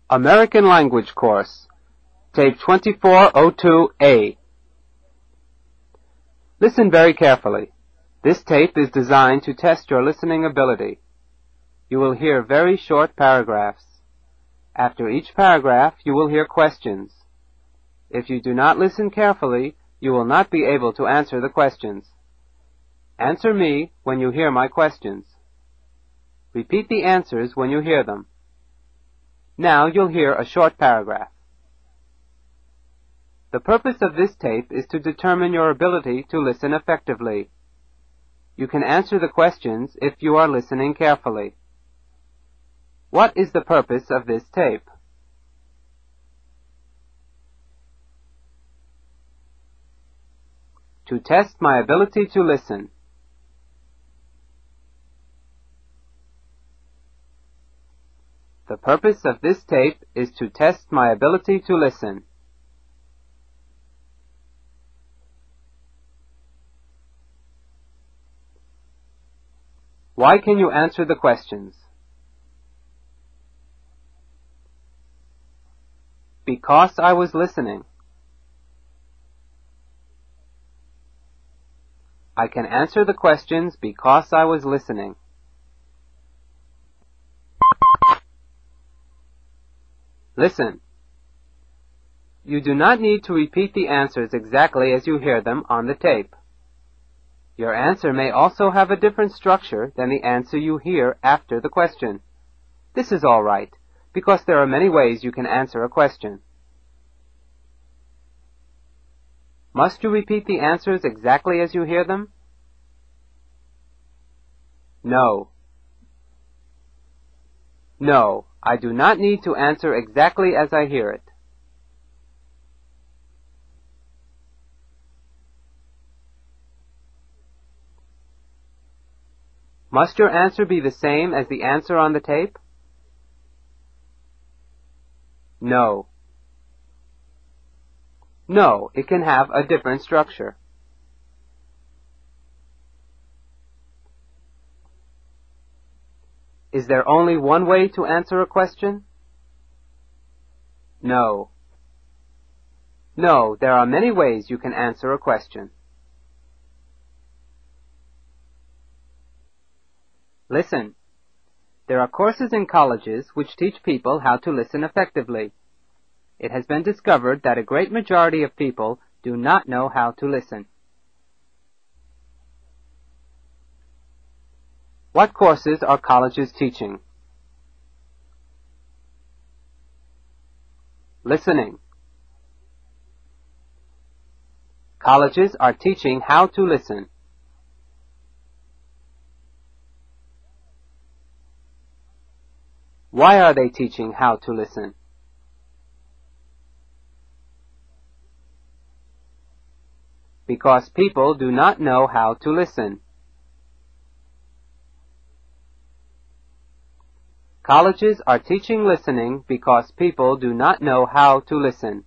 American Language Course, Tape 2402A. Listen very carefully. This tape is designed to test your listening ability. You will hear very short paragraphs. After each paragraph, you will hear questions. If you do not listen carefully, you will not be able to answer the questions. Answer me when you hear my questions. Repeat the answers when you hear them. Now you'll hear a short paragraph. The purpose of this tape is to determine your ability to listen effectively. You can answer the questions if you are listening carefully. What is the purpose of this tape? To test my ability to listen. The purpose of this tape is to test my ability to listen. Why can you answer the questions? Because I was listening. I can answer the questions because I was listening. Listen. You do not need to repeat the answers exactly as you hear them on the tape. Your answer may also have a different structure than the answer you hear after the question. This is all right, because there are many ways you can answer a question. Must you repeat the answers exactly as you hear them? No. No, I do not need to answer exactly as I hear it. Must your answer be the same as the answer on the tape? No. No, it can have a different structure. Is there only one way to answer a question? No. No, there are many ways you can answer a question. Listen. There are courses in colleges which teach people how to listen effectively. It has been discovered that a great majority of people do not know how to listen. What courses are colleges teaching? Listening. Colleges are teaching how to listen. Why are they teaching how to listen? Because people do not know how to listen. Colleges are teaching listening because people do not know how to listen.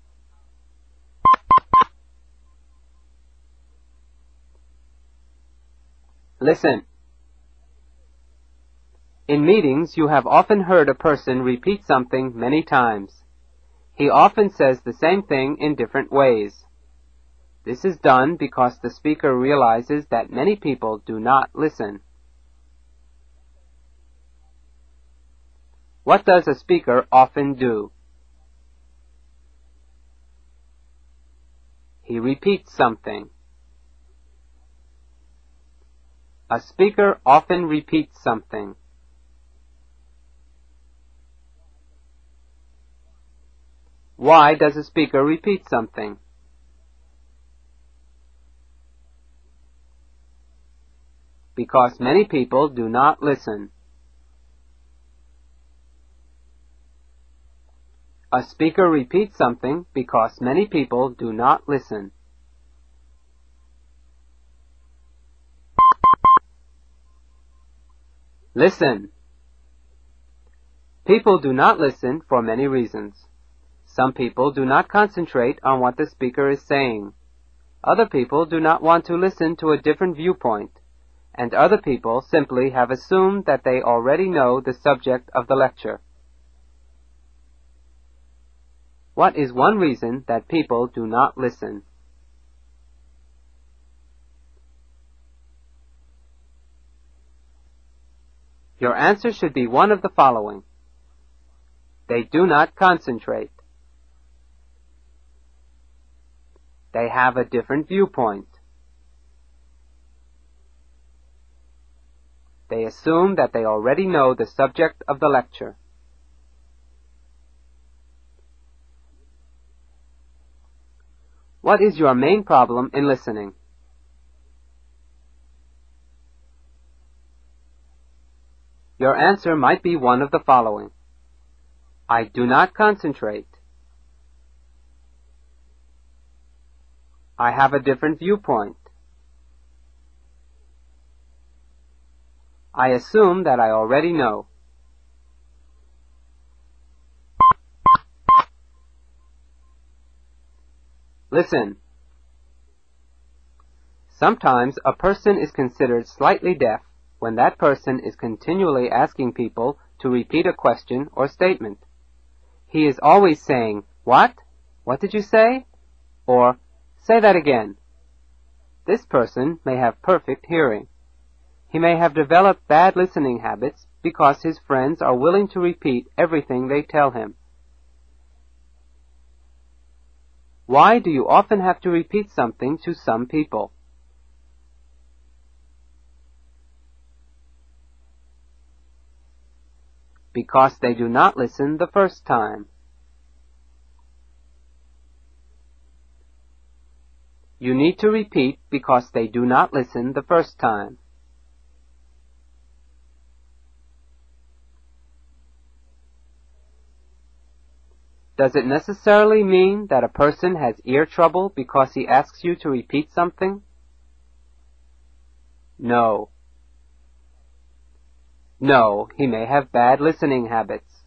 Listen. In meetings, you have often heard a person repeat something many times. He often says the same thing in different ways. This is done because the speaker realizes that many people do not listen. What does a speaker often do? He repeats something. A speaker often repeats something. Why does a speaker repeat something? Because many people do not listen. A speaker repeats something because many people do not listen. Listen. People do not listen for many reasons. Some people do not concentrate on what the speaker is saying. Other people do not want to listen to a different viewpoint. And other people simply have assumed that they already know the subject of the lecture. What is one reason that people do not listen? Your answer should be one of the following. They do not concentrate. They have a different viewpoint. They assume that they already know the subject of the lecture. What is your main problem in listening? Your answer might be one of the following. I do not concentrate. I have a different viewpoint. I assume that I already know. Listen. Sometimes a person is considered slightly deaf when that person is continually asking people to repeat a question or statement. He is always saying, "What? What did you say?" Or, "Say that again." This person may have perfect hearing. He may have developed bad listening habits because his friends are willing to repeat everything they tell him. Why do you often have to repeat something to some people? Because they do not listen the first time. You need to repeat because they do not listen the first time. Does it necessarily mean that a person has ear trouble because he asks you to repeat something? No. No, he may have bad listening habits.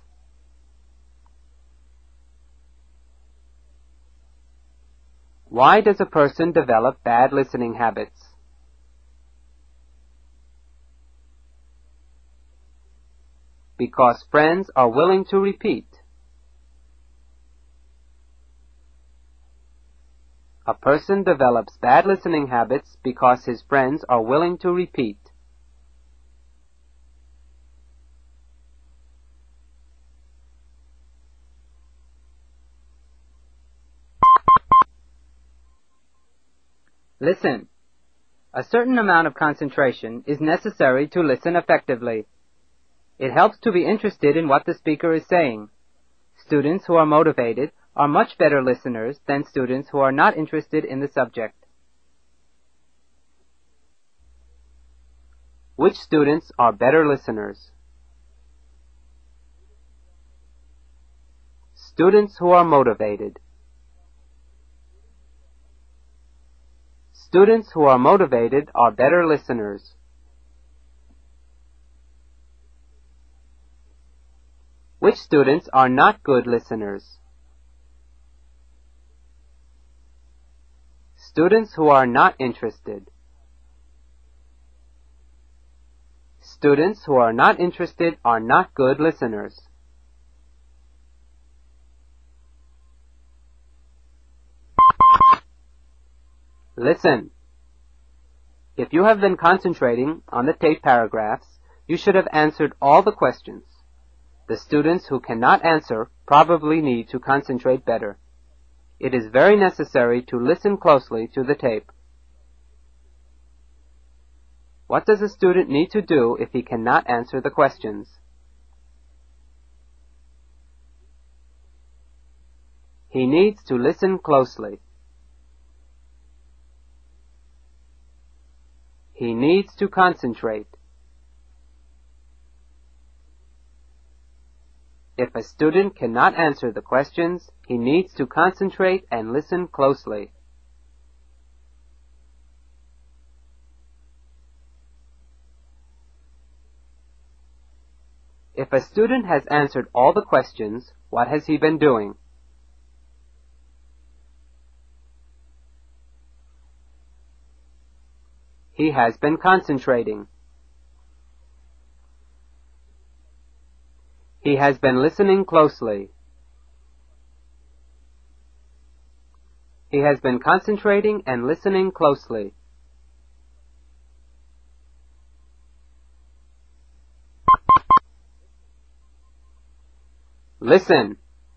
Why does a person develop bad listening habits? Because friends are willing to repeat. A person develops bad listening habits because his friends are willing to repeat. Listen. A certain amount of concentration is necessary to listen effectively. It helps to be interested in what the speaker is saying. Students who are motivated are much better listeners than students who are not interested in the subject. Which students are better listeners? Students who are motivated. Students who are motivated are better listeners. Which students are not good listeners? Students who are not interested. Students who are not interested are not good listeners. Listen. If you have been concentrating on the tape paragraphs, you should have answered all the questions. The students who cannot answer probably need to concentrate better. It is very necessary to listen closely to the tape. What does a student need to do if he cannot answer the questions? He needs to listen closely. He needs to concentrate. If a student cannot answer the questions, he needs to concentrate and listen closely. If a student has answered all the questions, what has he been doing? He has been concentrating. He has been listening closely. He has been concentrating and listening closely. Listen.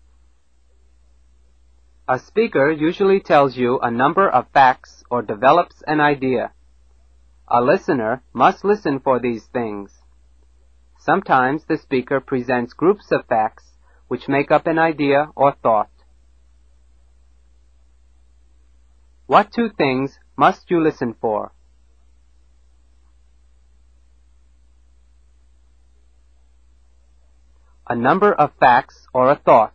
A speaker usually tells you a number of facts or develops an idea. A listener must listen for these things. Sometimes the speaker presents groups of facts which make up an idea or thought. What two things must you listen for? A number of facts or a thought.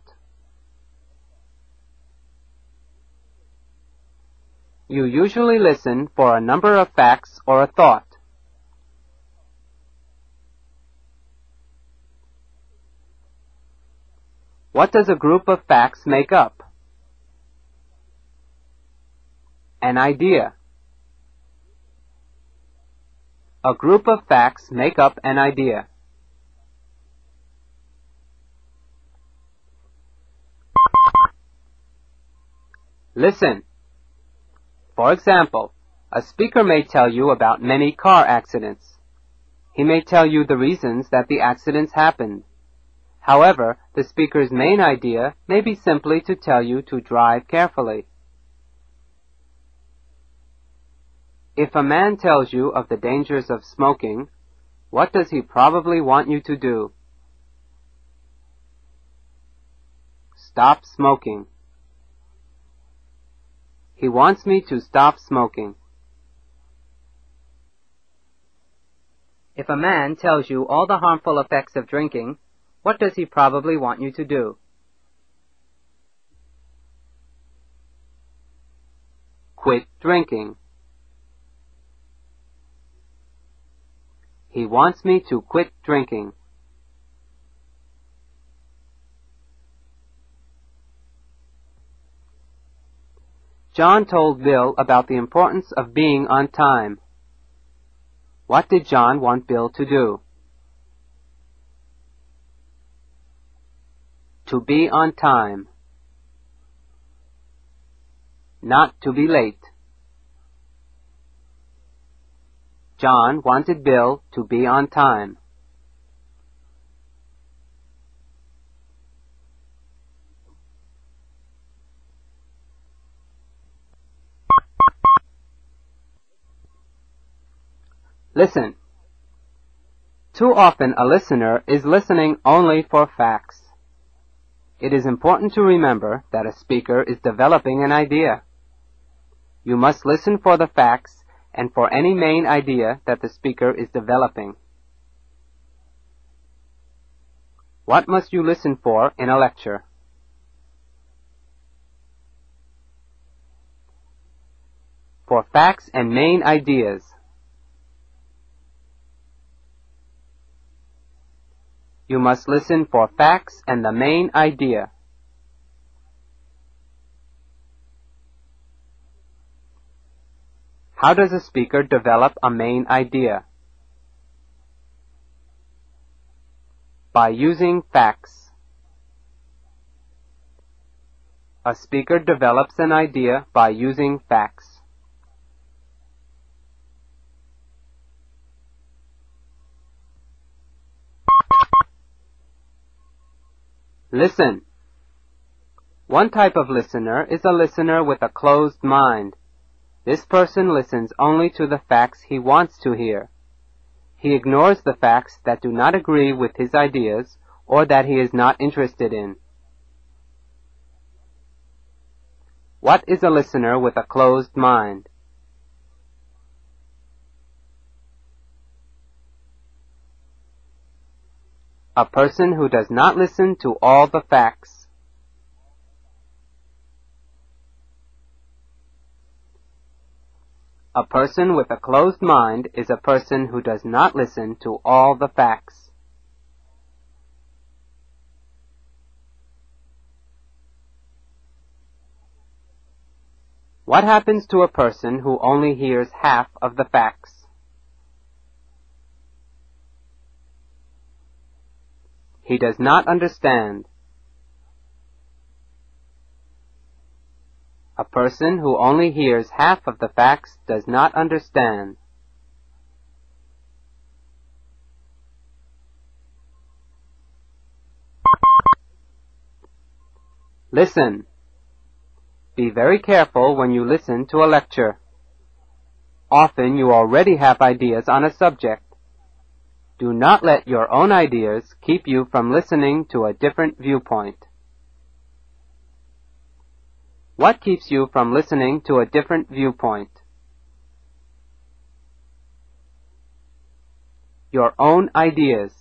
You usually listen for a number of facts or a thought. What does a group of facts make up? An idea. A group of facts make up an idea. Listen. For example, a speaker may tell you about many car accidents. He may tell you the reasons that the accidents happened. However, the speaker's main idea may be simply to tell you to drive carefully. If a man tells you of the dangers of smoking, what does he probably want you to do? Stop smoking. He wants me to stop smoking. If a man tells you all the harmful effects of drinking, what does he probably want you to do? Quit drinking. He wants me to quit drinking. John told Bill about the importance of being on time. What did John want Bill to do? To be on time. Not to be late. John wanted Bill to be on time. Listen. Too often a listener is listening only for facts. It is important to remember that a speaker is developing an idea. You must listen for the facts and for any main idea that the speaker is developing. What must you listen for in a lecture? For facts and main ideas. You must listen for facts and the main idea. How does a speaker develop a main idea? By using facts. A speaker develops an idea by using facts. Listen. One type of listener is a listener with a closed mind. This person listens only to the facts he wants to hear. He ignores the facts that do not agree with his ideas or that he is not interested in. What is a listener with a closed mind? A person who does not listen to all the facts. A person with a closed mind is a person who does not listen to all the facts. What happens to a person who only hears half of the facts? He does not understand. A person who only hears half of the facts does not understand. Listen. Be very careful when you listen to a lecture. Often you already have ideas on a subject. Do not let your own ideas keep you from listening to a different viewpoint. What keeps you from listening to a different viewpoint? Your own ideas.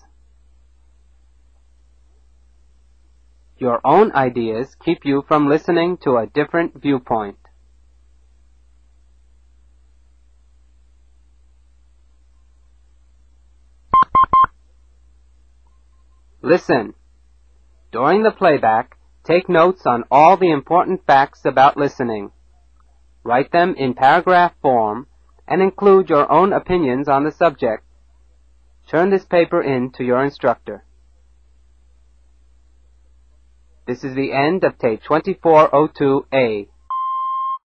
Your own ideas keep you from listening to a different viewpoint. Listen. During the playback, take notes on all the important facts about listening. Write them in paragraph form and include your own opinions on the subject. Turn this paper in to your instructor. This is the end of tape 2402A.